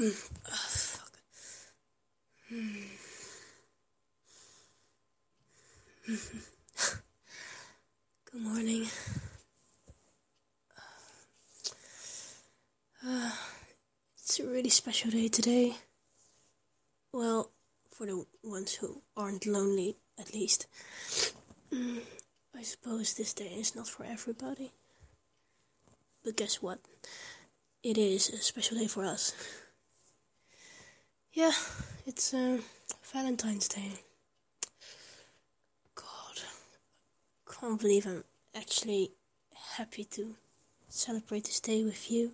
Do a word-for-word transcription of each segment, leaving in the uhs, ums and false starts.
Oh, fuck. Good morning. Uh, it's a really special day today. Well, for the ones who aren't lonely, at least. Mm, I suppose this day is not for everybody. But guess what? It is a special day for us. Yeah, it's uh, Valentine's Day. God, can't believe I'm actually happy to celebrate this day with you.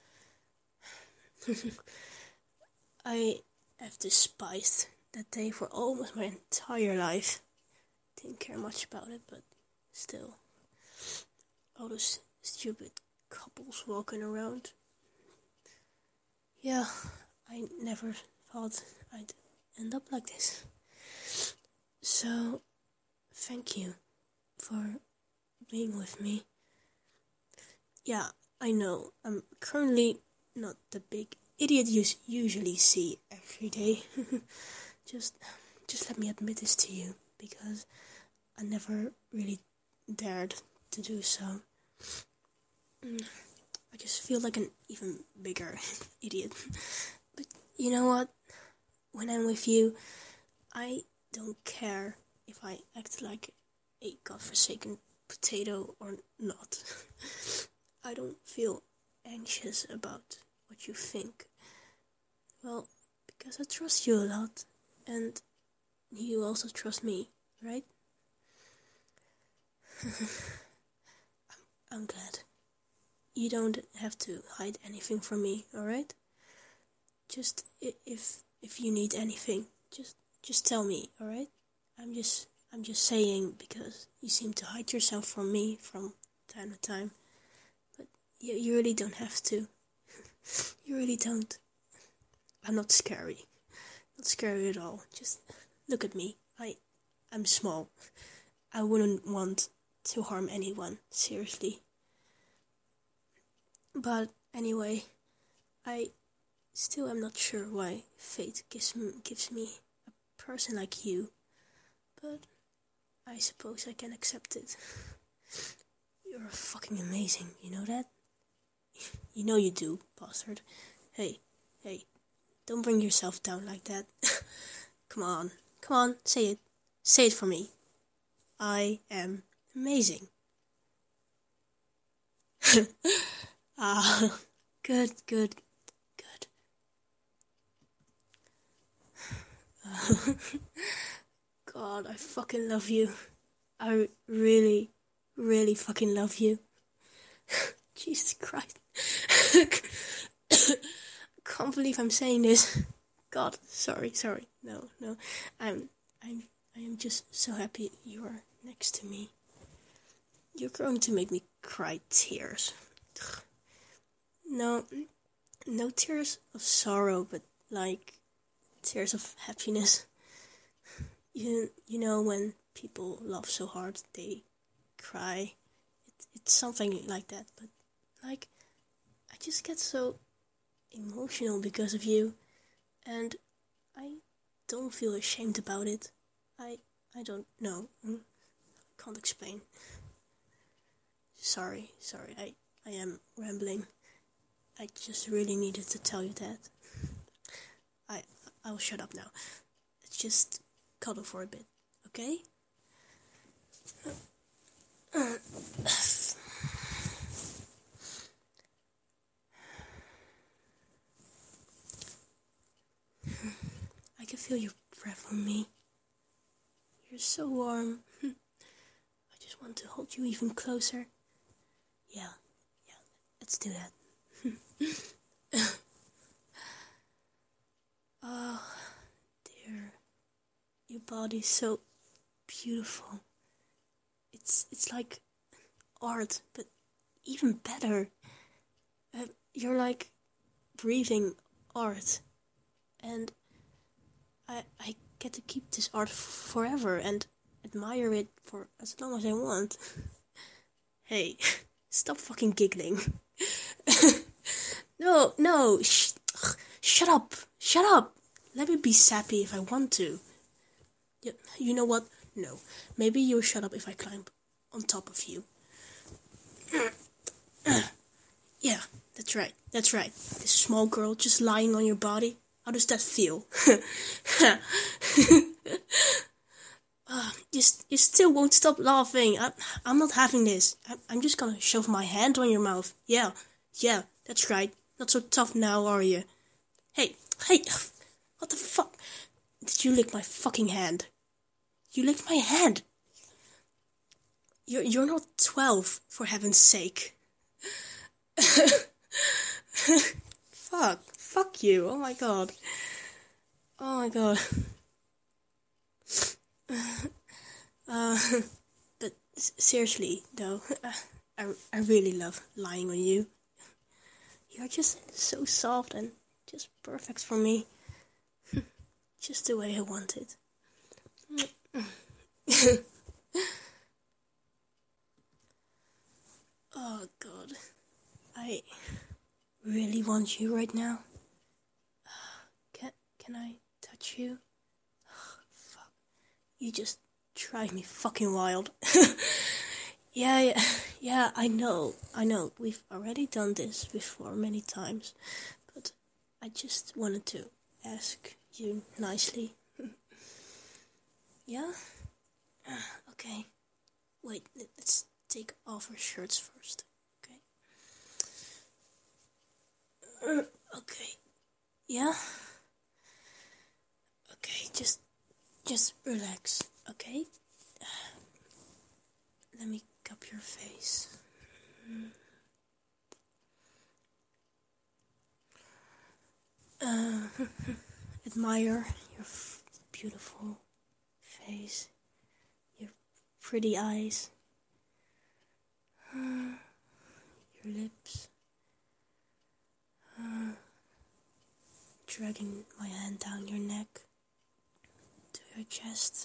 I have despised that day for almost my entire life. Didn't care much about it, but still. All those stupid couples walking around. Yeah, I never thought I'd end up like this. So, thank you for being with me. Yeah, I know, I'm currently not the big idiot you usually see every day. just, just let me admit this to you, because I never really dared to do so. Mm, I just feel like an even bigger idiot. But you know what? When I'm with you, I don't care if I act like a godforsaken potato or not. I don't feel anxious about what you think. Well, because I trust you a lot, and you also trust me, right? I'm, I'm glad. You don't have to hide anything from me, alright? Just, if if you need anything, just just tell me, alright? I'm just, I'm just saying because you seem to hide yourself from me from time to time. But you, you really don't have to. You really don't. I'm not scary. Not scary at all. Just look at me. I, I'm small. I wouldn't want to harm anyone, seriously. But anyway, I still am not sure why fate gives me, gives me a person like you. But I suppose I can accept it. You're fucking amazing, you know that? You know you do, bastard. Hey, hey, don't bring yourself down like that. Come on, come on, say it. Say it for me. I am amazing. Ah, good, good, good. Uh, God, I fucking love you. I really, really fucking love you. Jesus Christ. Can't believe I'm saying this. God, sorry, sorry. No, no. I'm, I'm, I am just so happy you are next to me. You're going to make me cry tears. No, no tears of sorrow, but like tears of happiness. You, you know when people love so hard they cry. It, it's something like that, but like I just get so emotional because of you, and I don't feel ashamed about it. I I don't know. Can't explain. Sorry, sorry. I I am rambling. I just really needed to tell you that. I I'll shut up now. Let's just cuddle for a bit, okay? I can feel your breath on me. You're so warm. I just want to hold you even closer. Yeah, yeah, let's do that. Oh, dear. Your body's so beautiful. It's it's like art, but even better. Uh, you're like breathing art. And I I get to keep this art f- forever and admire it for as long as I want. Hey, stop fucking giggling. no, no, sh- Shut up! Shut up! Let me be sappy if I want to. You, you know what? No. Maybe you'll shut up if I climb on top of you. Yeah, that's right. That's right. This small girl just lying on your body. How does that feel? uh, you, you still won't stop laughing. I, I'm not having this. I, I'm just gonna shove my hand on your mouth. Yeah, yeah, that's right. Not so tough now, are you? Hey, hey, what the fuck? Did you lick my fucking hand? You licked my hand. You're, you're not twelve, for heaven's sake. Fuck. Fuck you. Oh my god. Oh my god. Uh, but seriously, though, I, I really love lying on you. You're just so soft and just perfect for me. Just the way I want it. Oh god. I really want you right now. Can, can I touch you? Oh, fuck. You just drive me fucking wild. yeah, yeah, yeah, I know, I know. We've already done this before many times. But I just wanted to ask you nicely. Yeah? Uh, okay. Wait, let's take off our shirts first. Okay? Uh, okay. Yeah? Okay, just just relax, okay? Let me cup your face. Uh, admire your f- beautiful face, your pretty eyes, uh, your lips, uh, dragging my hand down your neck to your chest.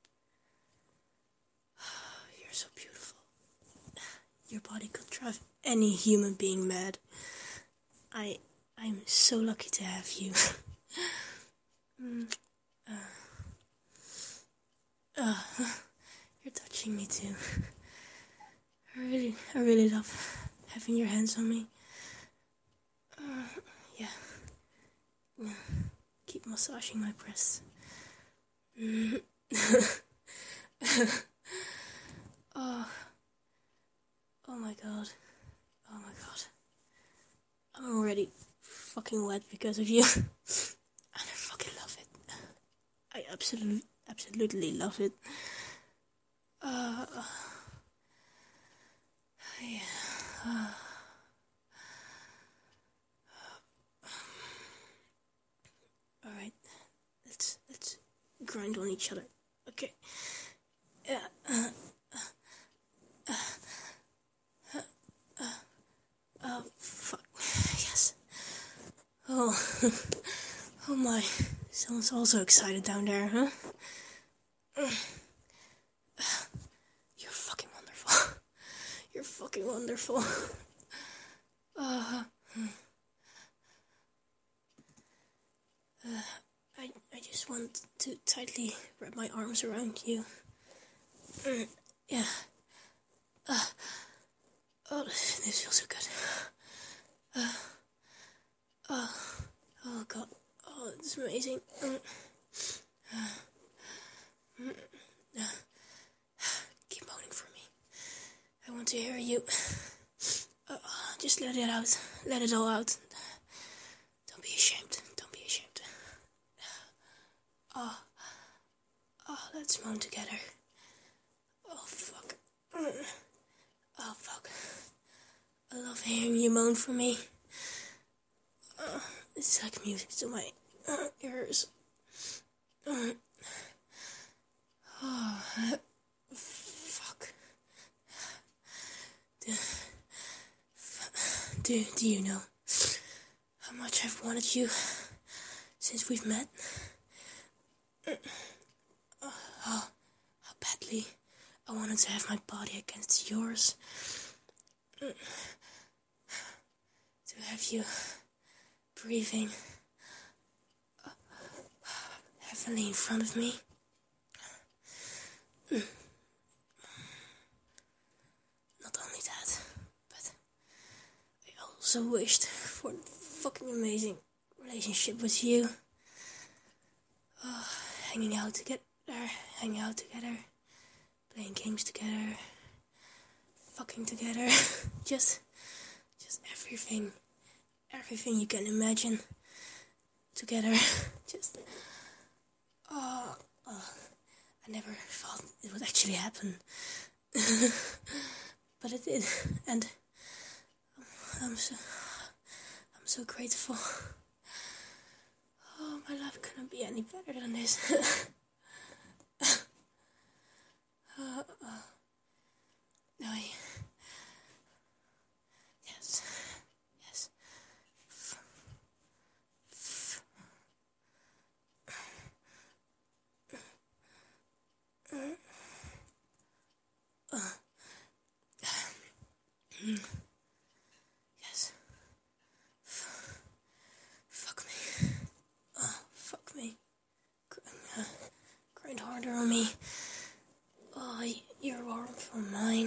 You're so beautiful. Your body could drive any human being mad. I, I'm so lucky to have you. mm, uh, uh, you're touching me too. I really, I really love having your hands on me. Uh, yeah. yeah. Keep massaging my breasts. Mm. oh. Oh my god. Oh my god. I'm already fucking wet because of you. And I fucking love it. I absolutely, absolutely love it. Uh, yeah. Uh, Alright. Let's, let's grind on each other. Okay. Yeah. Uh, uh, uh, uh, oh, fuck. Yes. Oh. Oh my. Someone's also excited down there, huh? You're fucking wonderful. You're fucking wonderful. Uh, uh, I, I just want to tightly wrap my arms around you. Mm, yeah. Uh, oh, this feels so good. Uh, oh, oh god. Oh, it's amazing. Mm, uh, mm, uh, keep moaning for me. I want to hear you. Uh, just let it out. Let it all out. Don't be ashamed. Don't be ashamed. Oh, oh, let's moan together. Oh, fuck. Oh, fuck. I love hearing you moan for me. Uh, it's like music to my uh, ears. Uh, oh, fuck. Do, do, do you know how much I've wanted you since we've met? Uh, oh, how badly I wanted to have my body against yours. Uh, to have you breathing heavily in front of me. Not only that, but I also wished for a fucking amazing relationship with you. Oh, hanging out together, hanging out together, playing games together, fucking together, just, just everything, everything you can imagine together. Just, oh, oh, I never thought it would actually happen, but it did, and I'm so, I'm so grateful. Oh, my life couldn't be any better than this. uh, uh, I, yes, yes. Uh, yes. F- fuck me. Oh, fuck me. Gr- uh, grind harder on me. Oh, your warmth from mine.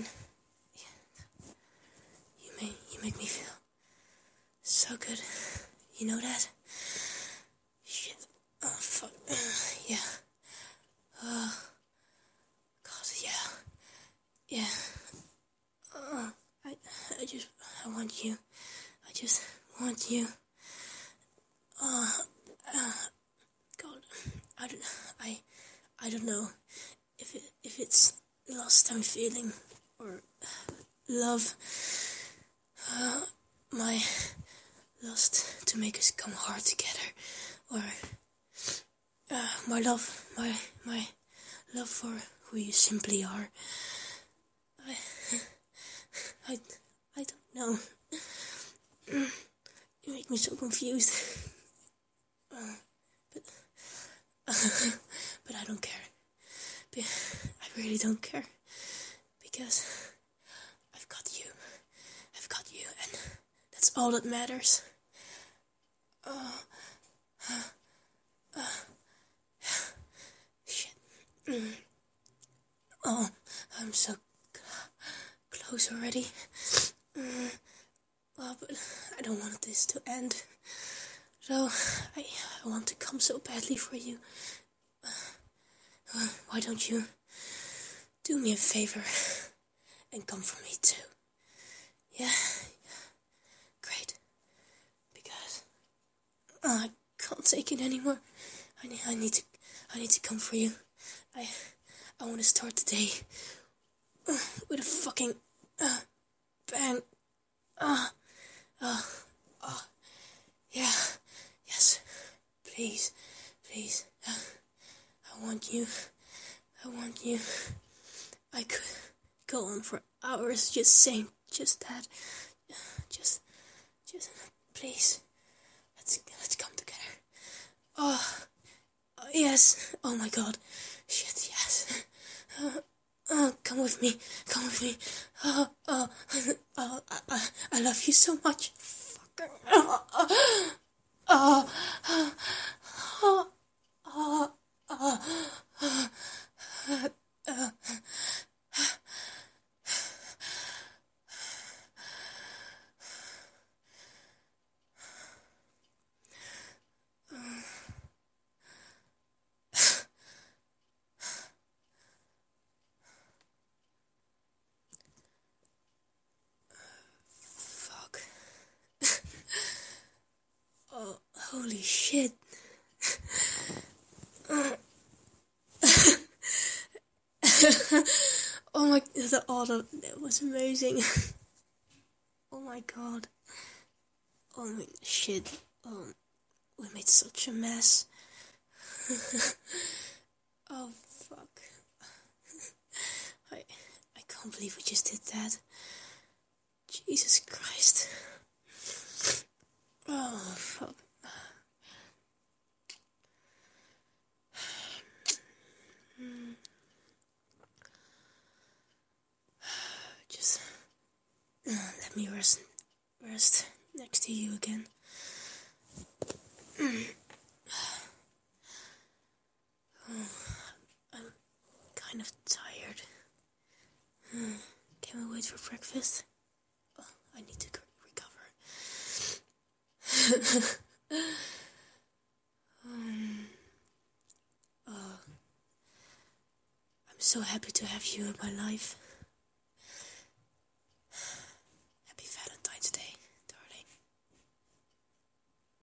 You make you make me feel so good. You know that? Shit. Oh fuck. Uh, yeah. Oh God. Yeah. Yeah. Oh, I I just I want you. I just want you. Oh, uh, God. I don't I I don't know if it if it's lost time feeling or love. Uh, my lust to make us come hard together, or uh, my love, my my love for who you simply are. I I I don't know. You make me so confused. Uh, but uh, but I don't care. I really don't care because I've got you. I've got you, and that's all that matters. Oh, uh, uh, shit. Mm. Oh, I'm so close already. Mm. Oh, but I don't want this to end. So, I, I want to come so badly for you. Uh, uh, why don't you do me a favor and come for me too? Yeah, great. Because uh, I can't take it anymore. I need, I need to, I need to come for you. I, I want to start the day uh, with a fucking uh, bang. Ah, uh, uh, uh, yeah, yes, please, please. Uh, I want you. I want you. I could go on for hours just saying just that. Just, just, please. Let's let's come together. Oh, oh yes. Oh my God. Shit. Yes. Uh, oh, come with me. Come with me. Oh, oh, oh I, I, I love you so much. Fucker. Oh, oh, oh, oh, oh, oh, oh, oh, oh. Fuck. Oh, holy shit. Oh my, the order, that was amazing. Oh my God. Oh my shit. Oh, we made such a mess. Oh fuck. I, I can't believe we just did that. Jesus Christ. Oh fuck. Just uh, let me rest, rest next to you again. kind of tired. Can we wait for breakfast? Oh, I need to recover. um, uh, I'm so happy to have you in my life.